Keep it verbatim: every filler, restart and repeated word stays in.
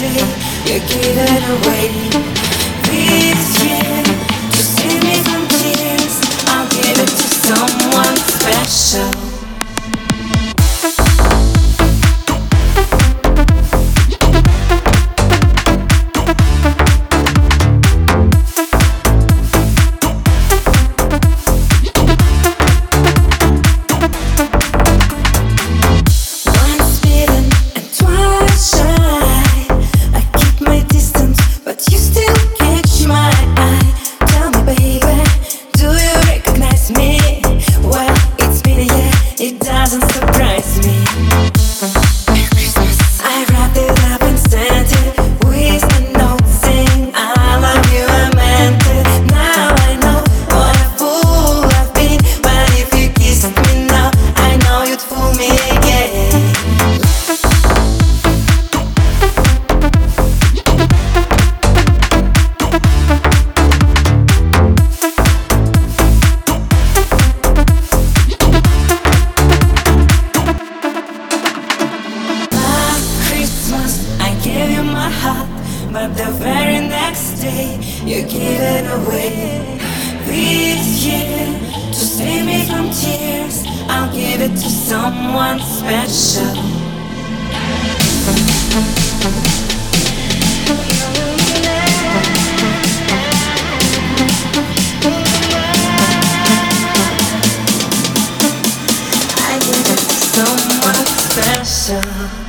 day you gave it away. This year to save me from tears, I'll give it to someone special. It doesn't surprise me. Merry Christmas. I wrapped it up and sent it with a note saying I love you, I meant it. Now I know what a fool I've been, but if you kissed me now, I know you'd fool me again. My heart, but the very next day you gave it away. This year, to save me from tears, I'll give it to someone special. I give it to someone special.